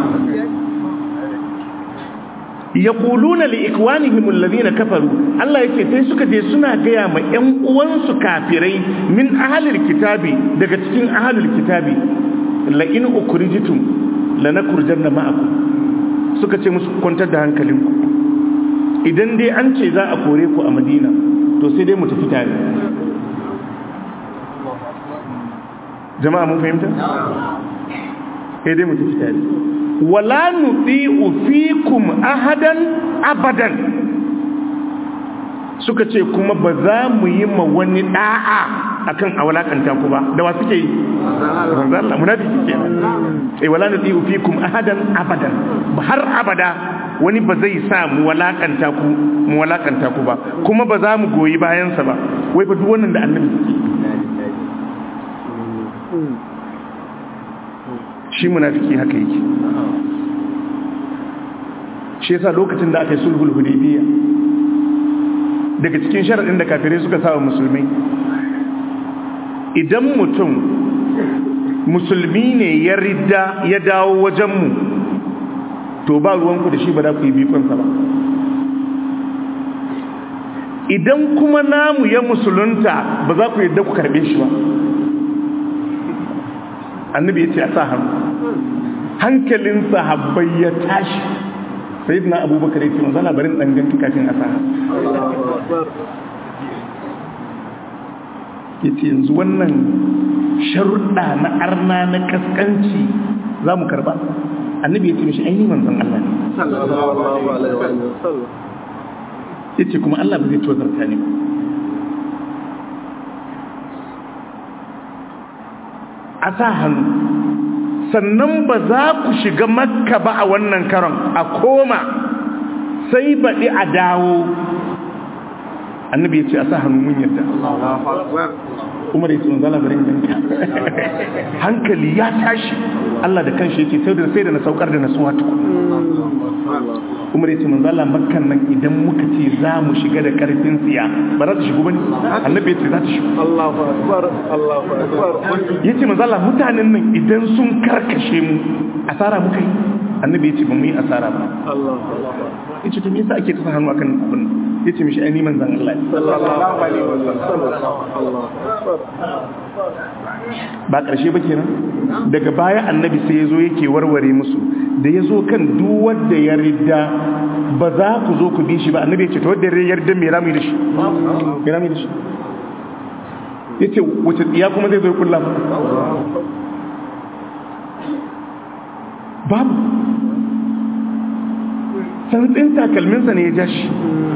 yaquluna li ikwanihim alladhina kafaru Allah yake sai suka je suna gaya ma ƴan uwansu kafirai min ahlul kitabi daga cikin ahlul kitabi la in ukrijitum lanakurjanna ma'akum suka ce musu kwantar da hankalinku idan dai an ce za a kore ku a Madina to sai dai mu tafi tare jama'a mun fahimta sai dai mu tafi tare wala nuti'u fikum ahadan abadan suka ce kuma ba za mu yi ma wani da'a akan awalakanta ku ba da wa suke yi manzo Allah munafiki kenan eh wala nuti'u fikum ahadan abadan har abada wani ba zai sa mu walakanta ku mu walakanta ku ba kuma ba za mu goyi bayan sa ba wai fa duk wannan da annabi suke shi munafiki haka yake shi yasa lokacin da aka yi sulhul hudaybiyya daga cikin sharadin da kafirai suka sa wa musulmai idan mutum musulmi ne ya ridda ya dawo wajenmu to ba ruwanku da shi ba za ku yi bikonsa ba idan kuma namu ya musulunta ba za ku yadda ku karbe shi ba annabi ya ce a sa hannu hankalin sahabbai ya tashi sayyidina abubakar ya ce manzo labarin dangantu kafin a sa ya ce yanzu wannan sharuɗa na arna na kaskanci za mu karba annabi ya ce mishi ainihin manzon Allah ne ya ce kuma Allah ba zai tozarta ne a sa hannu sannan ba za ku shiga makka ba a wannan karon a koma sai baɗi a dawo annabi ya ce a sa hannu mun yadda umar ya ce mun zala barin ganka hankali ya tashi Allah da kanshi ya ce sai da sai da na saukar da nasuwa tukun umar ya ce mun zala makkan nan idan muka ce za mu shiga da karfin tsiya ba za ta shigo bane annabi ya ce za ta shigo Allahu akbar Allahu akbar ya ce mun zala mutanen nan idan sun karkashe mu asara muka yi annabi ya ce ba mu yi asara ba Allahu akbar ya ce to me yasa ake tafa hannu akan abin ya ce mishi ainihin manzan Allah sallallahu alaihi wasallam ba ƙarshe ba kenan daga baya annabi sai ya zo yake warware musu da ya zo kan duk wanda ya ridda ba za ku zo ku bi shi ba annabi ya ce to wanda ya ridda me rami da shi me rami da shi ya ce wace tsiya kuma zai zo ya kulla babu santsin takalminsa ne ya ja shi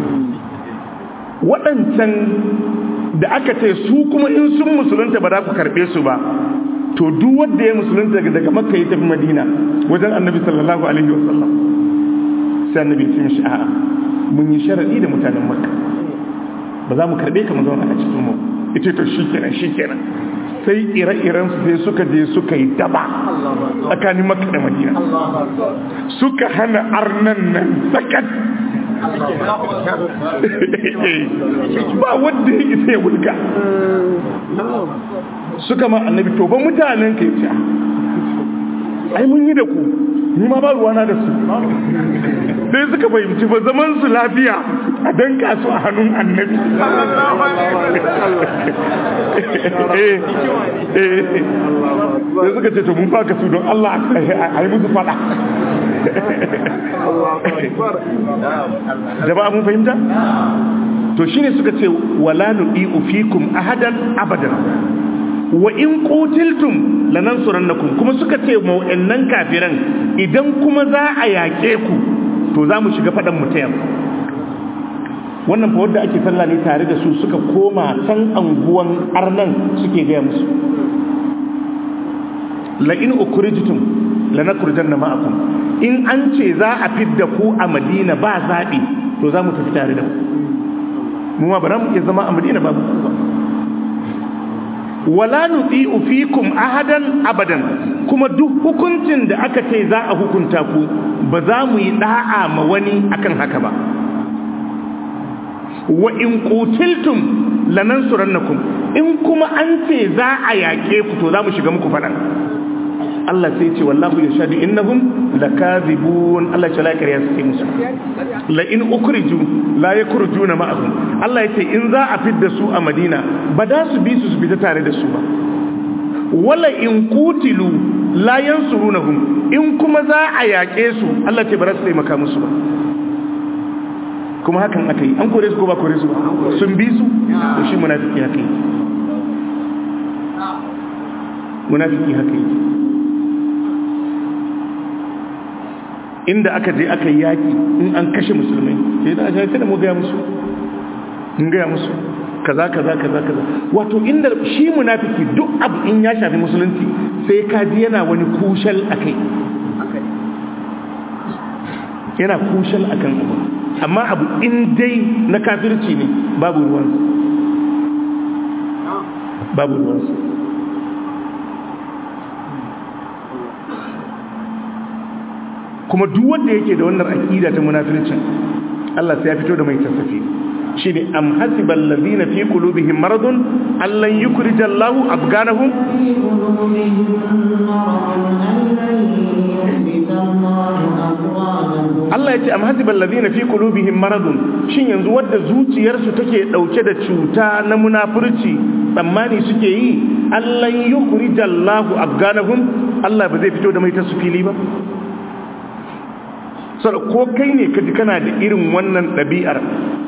waɗancan da aka ce su kuma in sun musulunta ba za ku karɓe su ba to duk wanda ya musulunta daga makka ya tafi madina wajen annabi sallallahu alaihi wasallam sai annabi ya ce mishi a'a mun yi sharadi da mutanen makka ba za mu karɓe ka mu zauna a cikin mu ita to shikenan shikenan sai ire-iren su sai suka je suka yi daba tsakanin makka da madina suka hana arnan nan sakat ba wanda ya isa ya wulga suka ma annabi to ba mutanen ka yace ai mun yi da ku ni ma ba ruwana da su sai suka fahimci ba zaman su lafiya a danka su a hannun annabi sai suka ce to mun baka su don Allah a yi musu fada jama'a mun fahimta to shine suka ce wala nu'iu fikum ahadan abadan wa in qutiltum lanansurannakum kuma suka ce mu wa'annan kafiran idan kuma za a yake ku to za mu shiga fadan mutayam wannan fa wanda ake sallah ne tare da su suka koma can anguwan arnan suke ga musu la in ukrijtum lanakhrujanna ma'akum in an ce za a fidda ku a Madina ba zabi to za mu tafi tare da ku mu ma ba za mu iya zama a Madina babu ku ba wala nuti'u fikum ahadan abadan kuma duk hukuncin da aka ce za a hukunta ku ba za mu yi da'a ma wani akan haka ba wa in qutiltum lanansurannakum in kuma an ce za a yake ku to za mu shiga muku fadan Allah sai ce wallahu yashhadu innahum lakazibun Allah ya laka ya sai musu la in ukhriju la yakhrujuna ma'ahum Allah ya ce in za a fidda su a Madina ba da su bi su su fita tare da su ba wala in qutilu la yansurunahum in kuma za a yake su Allah ya ce ba za su taimaka musu ba kuma hakan aka yi an kore su ko ba kore su ba sun bi su to shi munafiki haka yi munafiki haka yi inda aka je aka yi yaki in an kashe musulmai sai da aka yi da mu gaya musu mun gaya musu kaza kaza kaza kaza wato inda shi munafiki duk abu in ya shafi musulunci sai ka ji yana wani kushal akai yana kushal akan abu amma abu in dai na kafirci ne babu ruwansa babu ruwansa kuma duk wanda yake da wannan aqida ta munafircin Allah sai ya fito da mai tasafi shine am hasibal ladina fi qulubihim maradun allan yukhrijallahu abganahum Allah ya ce am hasibal ladina fi qulubihim maradun shin yanzu wanda zuciyarsu take dauke da cuta na munafurci tsammani suke yi allan yukhrijallahu abganahum Allah ba zai fito da mai tasfili ba sai ko kai ne kaji kana da irin wannan dabi'ar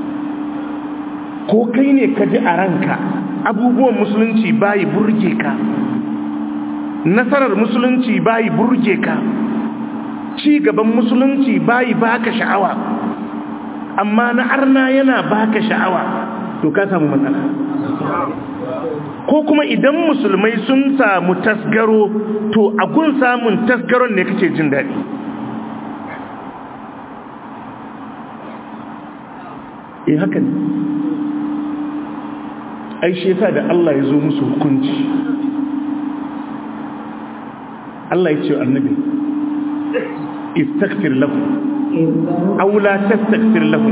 ko kai ne kaji a ranka abubuwan musulunci bai burge ka nasarar musulunci bai burge ka ci gaban musulunci bai baka sha'awa amma na arna yana baka sha'awa to ka samu matsala ko kuma idan musulmai sun samu tasgaro to a gun samun tasgaron ne kake jin daɗi eh haka ne ai shi yasa da Allah ya zo musu hukunci Allah ya ce annabi istaghfir lahum aw la tastaghfir lahum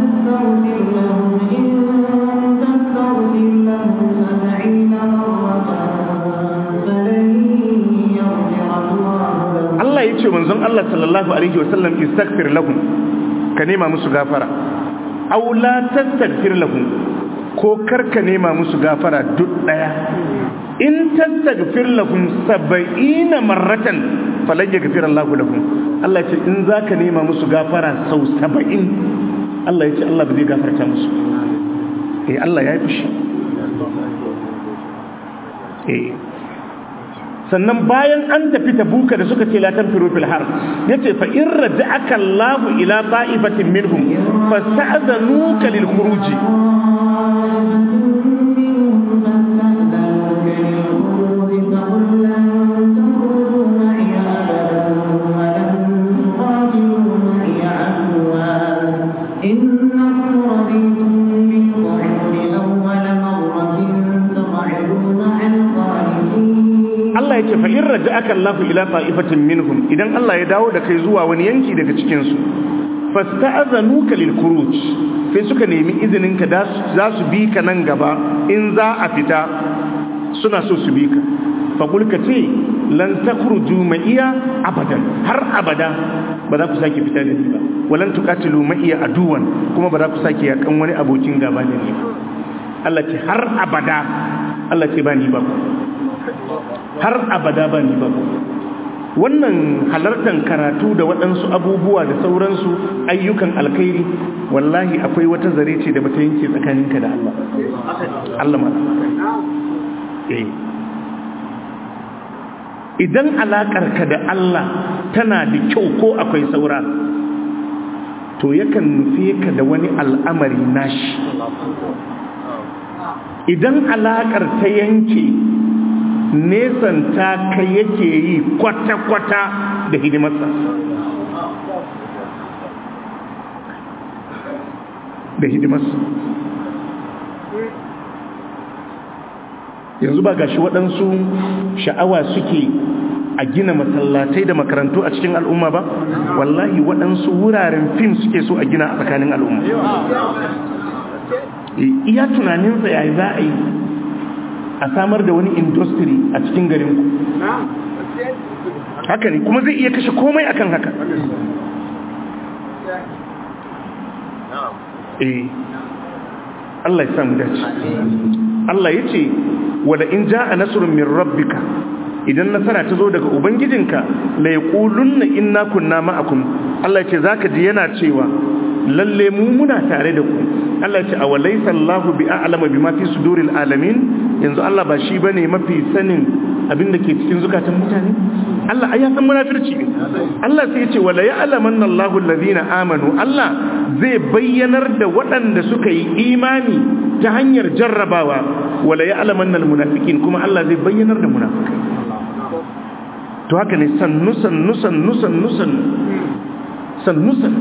Allah ya ce manzon Allah sallallahu alaihi wasallam istaghfir lahum ka nema musu gafara aw la tastaghfir lahum ko karka nema musu gafara duk daya in tastaghfir lahum sab'ina marratan falan yaghfir Allahu lahum Allah ya ce in zaka nema musu gafara sau saba'in Allah ya ce Allah ba zai gafarta musu eh Allah ya yi fushi eh sannan bayan an tafi tabuka da suka ce la tanfiru fil har yace fa in raja'aka Allahu ila ta'ifatin minhum fasta'zanuka lil khuruj Allah yake fa in raja'aka Allahu ila ta'ifatin minhum idan Allah ya dawo da kai zuwa wani yanki daga cikin su fasta'azanuka lil khuruj sai suka nemi izinin ka za su bi ka nan gaba in za a fita suna so su bi ka fa kulka ce lan takhruju ma'iya abadan har abada ba za ku sake fita da ni ba walan tuqatilu ma'iya aduwan kuma ba za ku sake yakan wani abokin gaba da ni ba Allah ce har abada Allah ce ba ni ba har abada ba ni ba wannan halartar karatu da waɗansu abubuwa da sauransu ayyukan alkhairi wallahi akwai wata zare ce da bata yanke tsakaninka da Allah Allah ma eh idan alakarka da Allah tana da kyau ko akwai saura to yakan nufe ka da wani al'amari nashi idan alakar ta yanke nesan ta kai yake yi kwata-kwata da hidimarsa da hidimarsa yanzu ba gashi waɗansu sha'awa suke a gina masallatai da makarantu a cikin al'umma ba wallahi waɗansu wuraren fim suke so a gina a tsakanin al'umma iya tunaninsa yayi za a yi a samar da wani industry a cikin garinku haka ne kuma zai iya kashe komai akan haka eh Allah ya samu dace Allah ya ce wala in jaa nasrun min rabbika idan nasara ta zo daga ubangijinka la yaqulunna inna kunna ma'akum Allah ya ce zaka ji yana cewa lalle mu muna tare da ku Allah ya ce awalaysa Allahu bi'alama bima fi suduril alamin yanzu Allah ba shi bane mafi sanin abin da ke cikin zukatan mutane Allah ai ya san munafirci ne Allah sai ya ce wala ya'lamanna Allahu alladhina amanu Allah zai bayyanar da waɗanda suka yi imani ta hanyar jarrabawa wala ya'lamanna almunafiqin kuma Allah zai bayyanar da munafikai to haka ne sannu sannu sannu sannu sannu sannu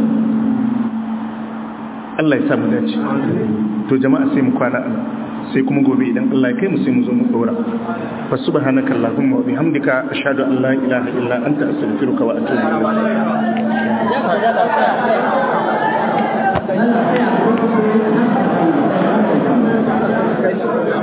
Allah ya samu dace to jama'a sai mu kwana Allah sai kuma gobe idan Allah ya kai mu sai mu zo mu dora fa subhanaka allahumma wa bihamdika ashhadu an la ilaha illa anta astaghfiruka wa atubu ilayk